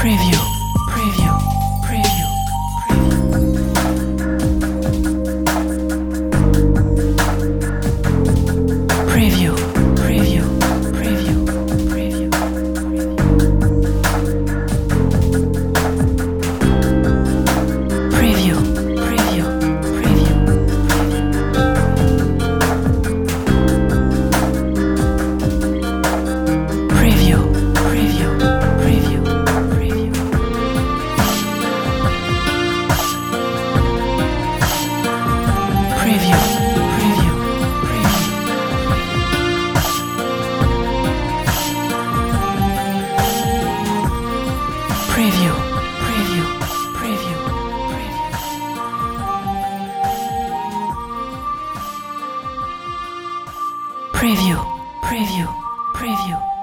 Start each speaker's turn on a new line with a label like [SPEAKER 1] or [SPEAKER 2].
[SPEAKER 1] Preview, preview, preview, preview, preview, preview, preview, preview, preview, preview, preview, preview, preview, preview. Preview, preview, preview, preview, preview, preview, preview, preview, preview.